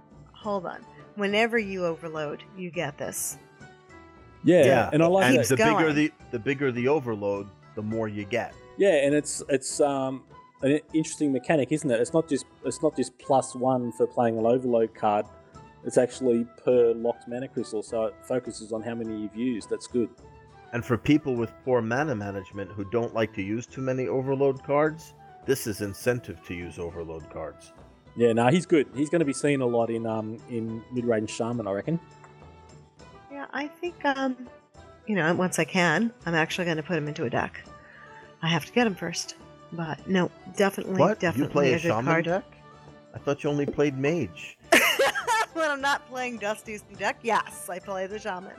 you overload, you get this. Yeah. And I like and that. the bigger the overload, the more you get. Yeah, and it's an interesting mechanic, isn't it? It's not just +1 for playing an overload card. It's actually per locked mana crystal, so it focuses on how many you've used. That's good. And for people with poor mana management who don't like to use too many overload cards, this is incentive to use overload cards. Yeah, no, he's good. He's going to be seen a lot in mid-range shaman, I reckon. Yeah, I think once I can, I'm actually going to put him into a deck. I have to get him first, but no, definitely You play a good shaman card. deck? I thought you only played mage. When I'm not playing Dusty's deck, yes, I play the shaman.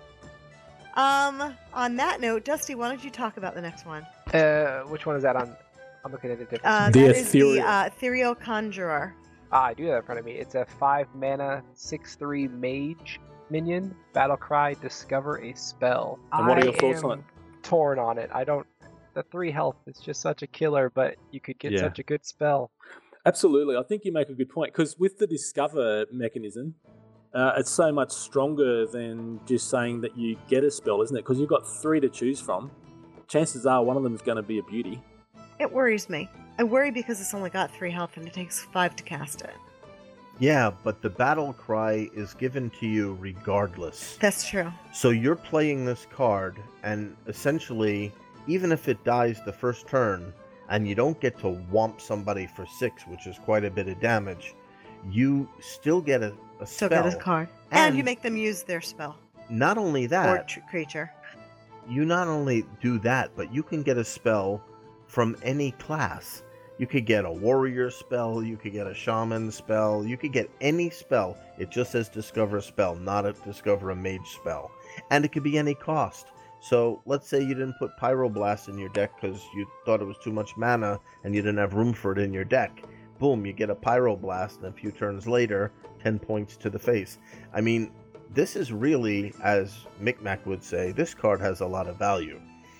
On that note, Dusty, why don't you talk about the next one? Which one is that on? I'm looking at it different. That is the Ethereal Conjurer. I do have that in front of me. It's a 5 mana 6/3 mage minion. Battle cry, discover a spell. And what are your thoughts on it? Torn on it. The 3 health is just such a killer, but you could get such a good spell. Absolutely. I think you make a good point, because with the discover mechanism, it's so much stronger than just saying that you get a spell, isn't it? Because you've got 3 to choose from. Chances are one of them is going to be a beauty. It worries me. I worry because it's only got 3 health and it takes 5 to cast it. Yeah, but the battle cry is given to you regardless. That's true. So you're playing this card, and essentially, even if it dies the first turn, and you don't get to whomp somebody for 6, which is quite a bit of damage, you still get a Still spell. get a card. And you make them use their spell. Not only Or that, creature. you not only do that, but you can get a spell from any class. You could get a warrior spell, you could get a shaman spell, you could get any spell. It just says discover a spell, not a discover a mage spell. And it could be any cost. So let's say you didn't put Pyroblast in your deck because you thought it was too much mana and you didn't have room for it in your deck. Boom, you get a Pyroblast, and a few turns later, 10 points to the face. I mean, this is really, as Micmac would say, this card has a lot of value.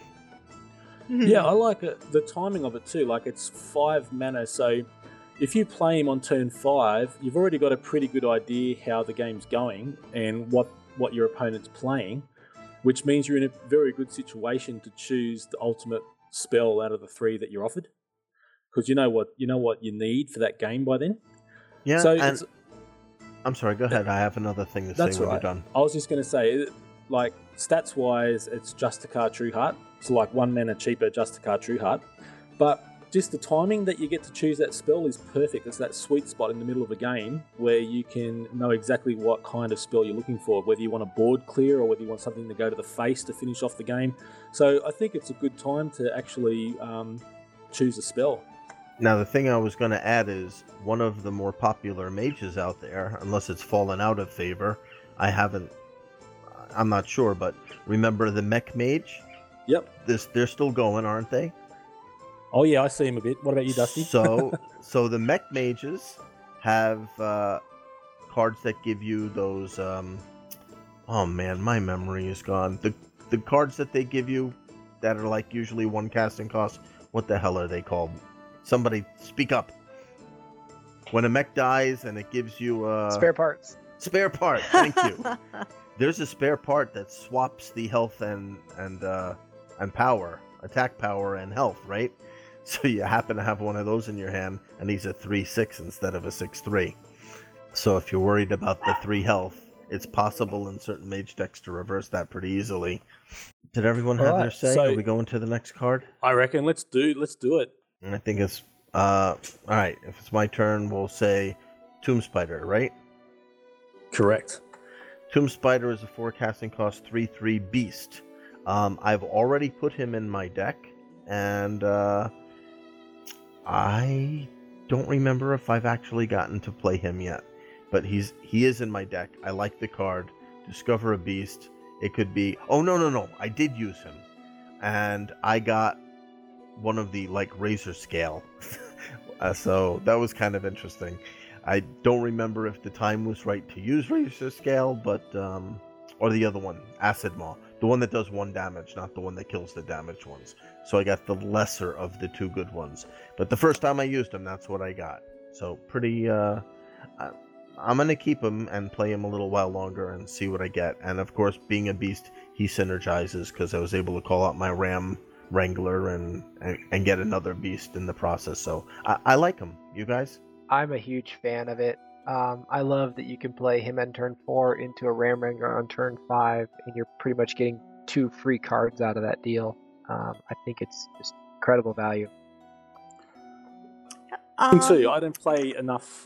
Yeah, I like it, the timing of it too. Like, it's 5 mana, so if you play him on turn 5, you've already got a pretty good idea how the game's going and what your opponent's playing, which means you're in a very good situation to choose the ultimate spell out of the 3 that you're offered, because you know what you need for that game by then. Yeah, so and I'm sorry, go ahead. I have another thing to say when you're done. I was just going to say, like, stats wise, it's Justicar Trueheart. So like 1 mana cheaper Justicar Trueheart. But just the timing that you get to choose that spell is perfect. It's that sweet spot in the middle of a game where you can know exactly what kind of spell you're looking for, whether you want a board clear or whether you want something to go to the face to finish off the game. So I think it's a good time to actually choose a spell. Now, the thing I was going to add is one of the more popular mages out there, unless it's fallen out of favor, I'm not sure, but remember the Mech Mage? Yep. They're still going, aren't they? Oh yeah, I see him a bit. What about you, Dusty? So the Mech Mages have cards that give you those. Oh man, my memory is gone. The cards that they give you that are like usually 1 casting cost. What the hell are they called? Somebody speak up. When a mech dies and it gives you spare parts. Spare part. Thank you. There's a spare part that swaps the health and power, attack power and health, right? So you happen to have one of those in your hand, and he's a 3/6 instead of a 6/3. So if you're worried about the 3 health, it's possible in certain mage decks to reverse that pretty easily. Did everyone have their Alright, say? so- Are we going to the next card? I reckon let's do it. And I think it's all right. If it's my turn, we'll say Tomb Spider, right? Correct. Tomb Spider is a 4 casting cost 3/3 beast. I've already put him in my deck, and I don't remember if I've actually gotten to play him yet. But he is in my deck. I like the card. Discover a beast. It could be. Oh no! I did use him, and I got one of the razor scale. So that was kind of interesting. I don't remember if the time was right to use razor scale, but or the other one, acid maw, the one that does 1 damage, not the one that kills the damaged ones. So I got the lesser of the 2 good ones. But the first time I used him, that's what I got. So pretty. I'm gonna keep him and play him a little while longer and see what I get. And of course, being a beast, he synergizes because I was able to call out my Ram Wrangler and get another beast in the process. So I like him. You guys? I'm a huge fan of it. I love that you can play him on turn 4 into a Ram Wrangler on turn 5, and you're pretty much getting 2 free cards out of that deal. I think it's just incredible value. Too. I don't play enough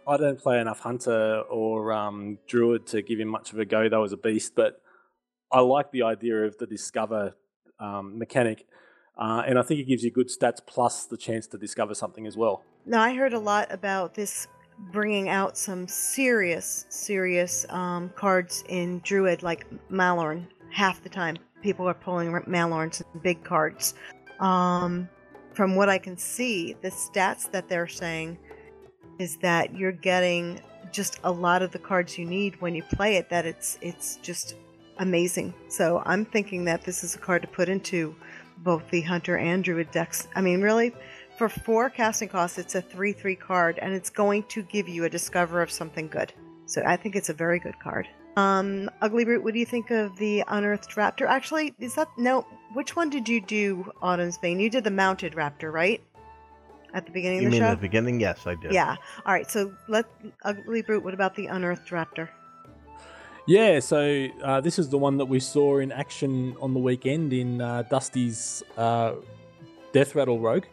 hunter or druid to give him much of a go though as a beast, but I like the idea of the discover mechanic, and I think it gives you good stats plus the chance to discover something as well. Now, I heard a lot about this bringing out some serious cards in Druid, like Malorn. Half the time, people are pulling Malorns and big cards. From what I can see, the stats that they're saying is that you're getting just a lot of the cards you need when you play it, that it's just amazing. So I'm thinking that this is a card to put into both the Hunter and Druid decks. I mean, really, for 4 casting costs, it's a 3/3 card, and it's going to give you a discover of something good. So I think it's a very good card. Ugly Brute, what do you think of the Unearthed Raptor? Actually, which one did you do, Autumn's Bane? You did the Mounted Raptor, right? At the beginning You of the mean show? at the beginning? Yes, I did. Yeah. All right, so Ugly Brute, what about the Unearthed Raptor? Yeah, so this is the one that we saw in action on the weekend in Dusty's Death Rattle Rogue.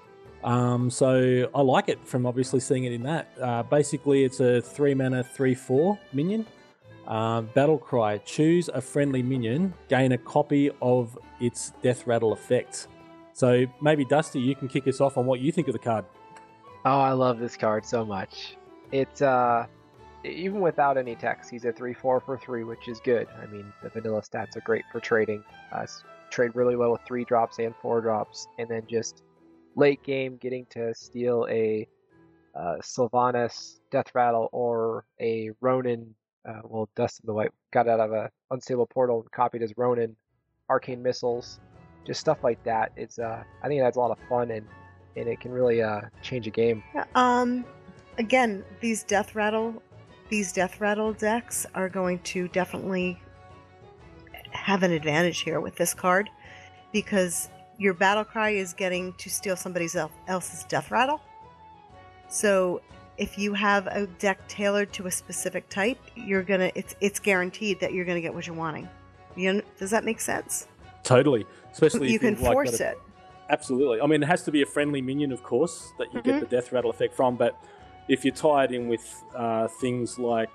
So I like it from obviously seeing it in that. Basically, it's a 3-mana 3/4 minion. Battle Cry. Choose a friendly minion. Gain a copy of its Death Rattle effect. So maybe Dusty, you can kick us off on what you think of the card. Oh, I love this card so much. It's even without any text, he's a 3/4 for 3, which is good. I mean, the vanilla stats are great for trading. Trade really well with 3 drops and 4 drops, and then just late game getting to steal a Sylvanas Death Rattle or a Ronin. Dustin the White got out of a unstable portal and copied as Ronin, arcane missiles, just stuff like that. It's I think it adds a lot of fun and it can really change a game. Again, these Death Rattle decks are going to definitely have an advantage here with this card, because your Battle Cry is getting to steal somebody else's Death Rattle. So if you have a deck tailored to a specific type, it's guaranteed that you're gonna get what you're wanting. Does that make sense? Totally, especially you if can like force it. Absolutely. I mean, it has to be a friendly minion, of course, that you get the Death Rattle effect from. But if you tie it in with things like,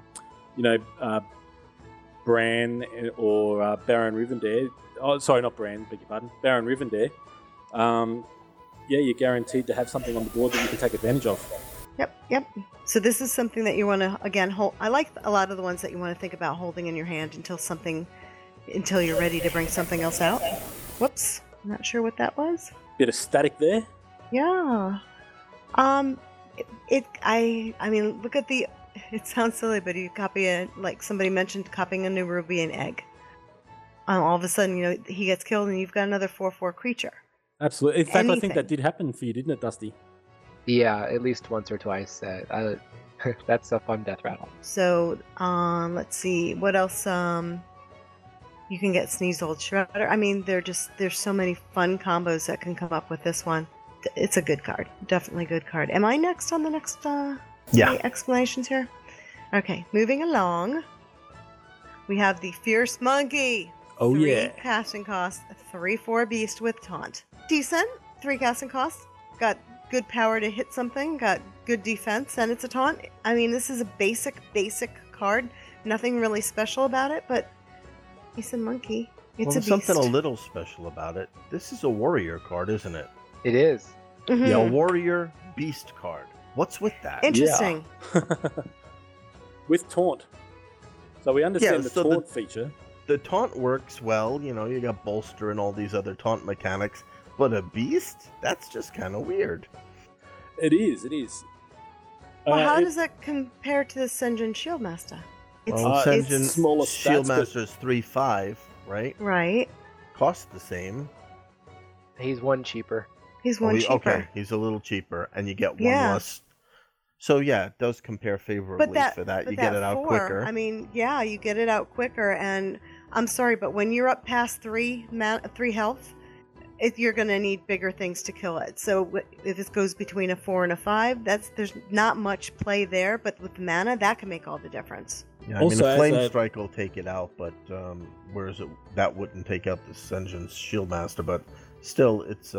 Bran or Baron Rivendare. Oh, sorry, not Bran. Beg your pardon. Baron Rivendare. You're guaranteed to have something on the board that you can take advantage of. Yep. So this is something that you want to, again, hold. I like a lot of the ones that you want to think about holding in your hand until you're ready to bring something else out. Whoops. I'm not sure what that was. Bit of static there. Yeah. I mean, look at the, it sounds silly, but you copy like somebody mentioned copying a Nerubian egg. All of a sudden, he gets killed and you've got another 4/4 creature. Absolutely. In fact, I think that did happen for you, didn't it, Dusty? Yeah, at least once or twice. That's a fun Death Rattle. So, let's see. What else? You can get Sneezed Old Shredder. I mean, there's so many fun combos that can come up with this one. It's a good card. Definitely a good card. Am I next on the next Yeah. explanations here? Okay, moving along. We have the Fierce Monkey. Oh, 3 yeah. casting cost, 3/4 beast with taunt. Decent. 3 casting costs. Got good power to hit something. Got good defense, and it's a taunt. I mean, this is a basic card. Nothing really special about it, but he's a monkey. It's Well, a there's beast. something a little special about it. This is a warrior card, isn't it? It is. Mhm. Yeah, a warrior beast card. What's with that? Interesting. With taunt. So we understand Yeah, the so taunt feature. The taunt works well, you got bolster and all these other taunt mechanics, but a beast? That's just kind of weird. It is. Well, how it- does that compare to the Senjin Shieldmaster? It's, Well, it's Senjin smaller stats, but- Shieldmaster's 3/5, right? right. Cost the same. He's 1 cheaper. He's one cheaper. Okay, he's a little cheaper, and you get 1 Yeah. less. So yeah, it does compare favorably for that. But You get that it out 4, quicker. I mean, yeah, you get it out quicker. And I'm sorry, but when you're up past 3 health, you're gonna need bigger things to kill it. So if it goes between a 4 and a 5, there's not much play there. But with the mana, that can make all the difference. Yeah, Also, a as Flame a- Strike will take it out, but whereas that wouldn't take out the Senjin's Shieldmaster, but still, it's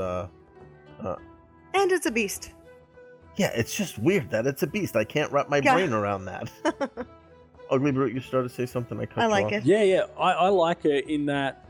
And it's a beast. yeah, it's just weird that it's a beast. I can't wrap my Yeah. brain around that. Ugly Brute, you started to say something. I cut I you like off. it. Yeah. I like it in that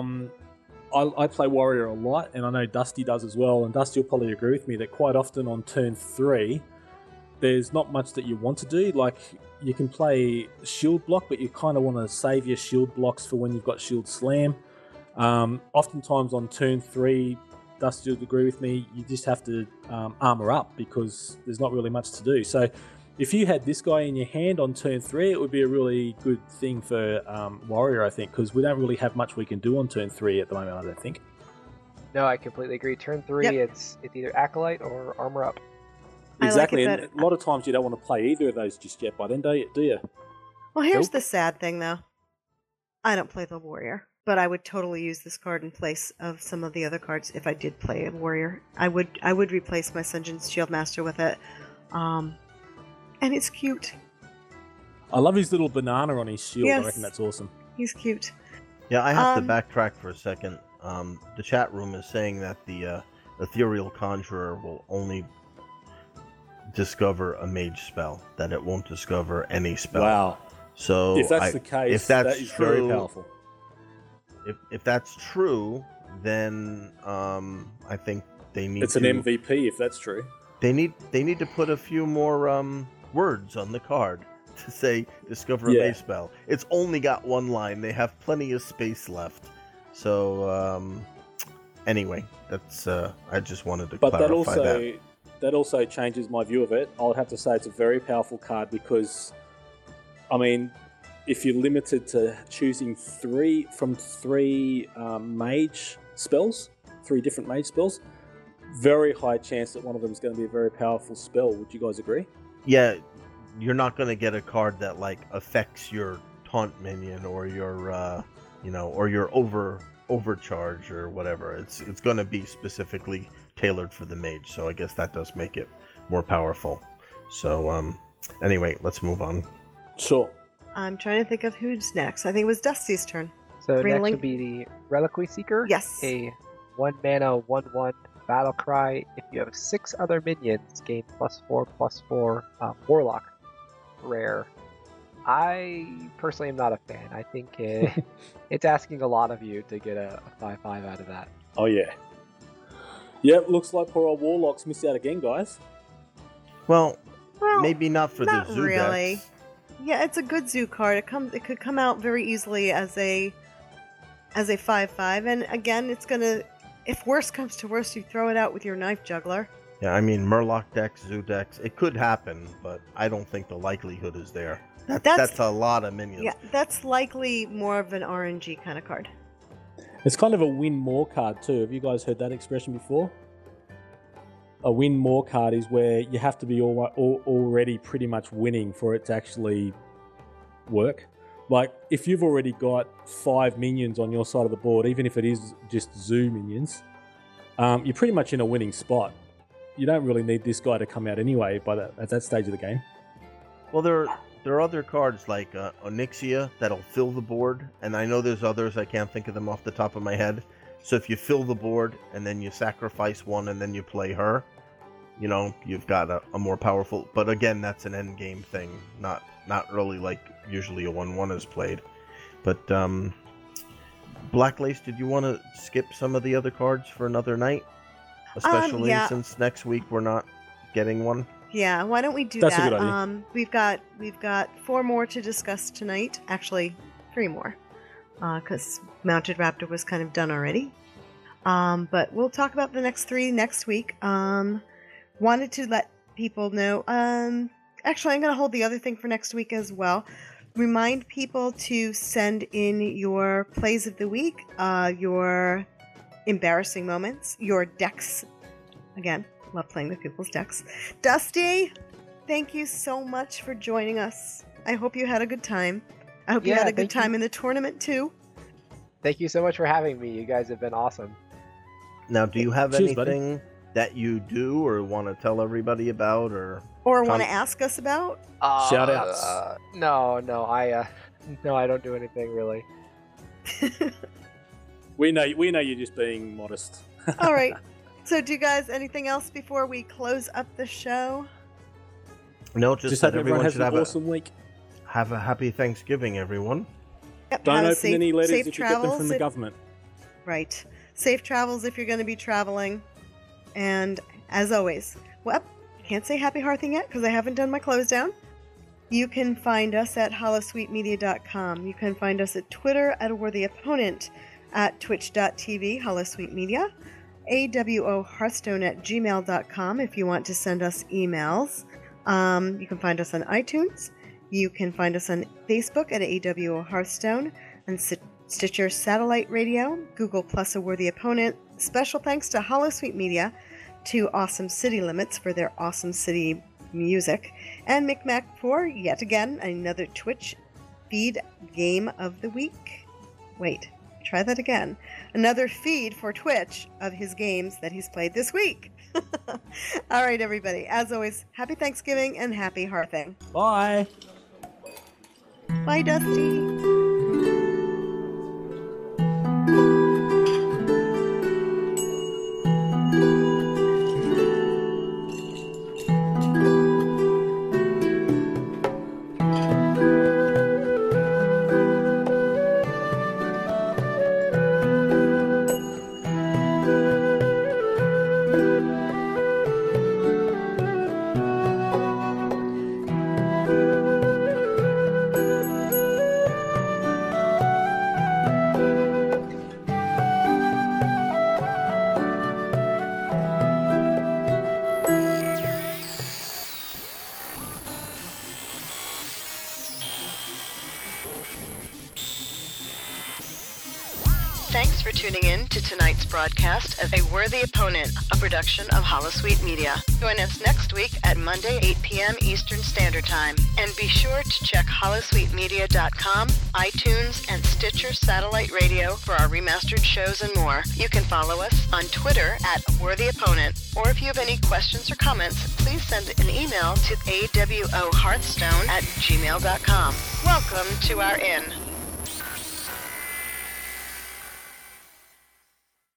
I play warrior a lot, and I know Dusty does as well. And Dusty will probably agree with me that quite often on turn 3, there's not much that you want to do. Like, you can play shield block, but you kind of want to save your shield blocks for when you've got shield slam. Oftentimes on turn 3, Dusty would agree with me, you just have to armor up because there's not really much to do. So if you had this guy in your hand on turn 3, it would be a really good thing for warrior, I think, because we don't really have much we can do on turn 3 at the moment, I don't think. No, I completely agree. Turn 3, Yep. it's either Acolyte or Armor Up. I like Exactly, it and better. a lot of times you don't want to play either of those just yet by then, do you? Well, here's Nope. the sad thing, though. I don't play the warrior, but I would totally use this card in place of some of the other cards if I did play a warrior. I would replace my Senjin's Shieldmaster with it, and it's cute. I love his little banana on his shield. Yes. I reckon that's awesome. He's cute. Yeah, I have Um, to backtrack for a second. The chat room is saying that the Ethereal Conjurer will only discover a mage spell, that it won't discover any spell. Wow. So If that's the case, if that's that is very true- powerful. if that's true, then I think they need It's to an MVP if that's true. they need to put a few more words on the card to say discover a Yeah. mage spell. It's only got 1 line. They have plenty of space left. So anyway, that's I just wanted to But clarify that. that also changes my view of it. I would have to say it's a very powerful card because, I mean, if you're limited to choosing 3 mage spells, 3 different mage spells, very high chance that one of them is going to be a very powerful spell. Would you guys agree? Yeah, you're not going to get a card that like affects your taunt minion or your or your overcharge or whatever. It's going to be specifically tailored for the mage. So I guess that does make it more powerful. So anyway, let's move on. Sure. I'm trying to think of who's next. I think it was Dusty's turn. So Bring a next link. would be the Reliquary Seeker. Yes. A 1 mana 1/1 battle cry. If you have 6 other minions, gain +4/+4 Warlock. Rare. I personally am not a fan. I think it's asking a lot of you to get a 5/5 out of that. Oh, yeah. Yep, looks like poor old Warlock's missed out again, guys. Well, Well, maybe not for not the zoo really. decks. Yeah, it's a good zoo card. It could come out very easily as a 5/5, and again, it's gonna. If worst comes to worst, you throw it out with your knife juggler. Yeah, I mean Murloc decks, zoo decks, it could happen, but I don't think the likelihood is there. That's a lot of minions. Yeah, that's likely more of an RNG kind of card. It's kind of a win more card too. Have you guys heard that expression before? A win more card is where you have to be already pretty much winning for it to actually work. Like, if you've already got 5 minions on your side of the board, even if it is just zoo minions, you're pretty much in a winning spot. You don't really need this guy to come out anyway at that stage of the game. Well, there are other cards like Onyxia that'll fill the board, and I know there's others, I can't think of them off the top of my head. So if you fill the board and then you sacrifice one and then you play her, you know, you've got a more powerful, but again, that's an end game thing, not really like usually a 1/1 is played. But Black Lace, did you want to skip some of the other cards for another night? Especially since next week we're not getting one. Yeah, why don't we do That's that? a good idea. We've got 4 more to discuss tonight. Actually, 3 more, because Mounted Raptor was kind of done already. But we'll talk about the next 3 next week. Wanted to let people know. Actually, I'm going to hold the other thing for next week as well. Remind people to send in your plays of the week, your embarrassing moments, your decks. Again, love playing with people's decks. Dusty, thank you so much for joining us. I hope you had a good time. I hope you had a good time in the tournament too. Thank you so much for having me. You guys have been awesome. Now, do you have anything that you do or want to tell everybody about, or want to ask us about? Shout outs. No, I don't do anything really. We know you're just being modest. All right. So, do you guys anything else before we close up the show? No, just hope that everyone has should an awesome week. Have a happy Thanksgiving, everyone. Yep, Don't open any letters if you get them from the government. Right. Safe travels if you're going to be traveling. And as always, can't say happy hearthing yet because I haven't done my close down. You can find us at hollowsweetmedia.com. You can find us at Twitter at worthyopponent, at twitch.tv, hollowsweetmedia, awohearthstone@gmail.com if you want to send us emails. You can find us on iTunes. You can find us on Facebook at AWO Hearthstone, and Stitcher Satellite Radio, Google Plus A Worthy Opponent. Special thanks to Hollowsweet Media, to Awesome City Limits for their Awesome City music, and Micmac for, yet again, another Twitch feed game of the week. Wait, try that again. Another feed for Twitch of his games that he's played this week. All right, everybody. As always, happy Thanksgiving and happy hearthing. Bye. Bye, Dusty. Thanks for tuning in to tonight's broadcast of A Worthy Opponent, a production of Hollowsweet Media. Join us next week at Monday, 8 p.m. Eastern Standard Time. And be sure to check hollowsweetmedia.com, iTunes, and Stitcher Satellite Radio for our remastered shows and more. You can follow us on Twitter at Worthy Opponent. Or if you have any questions or comments, please send an email to awohearthstone@gmail.com. Welcome to our inn.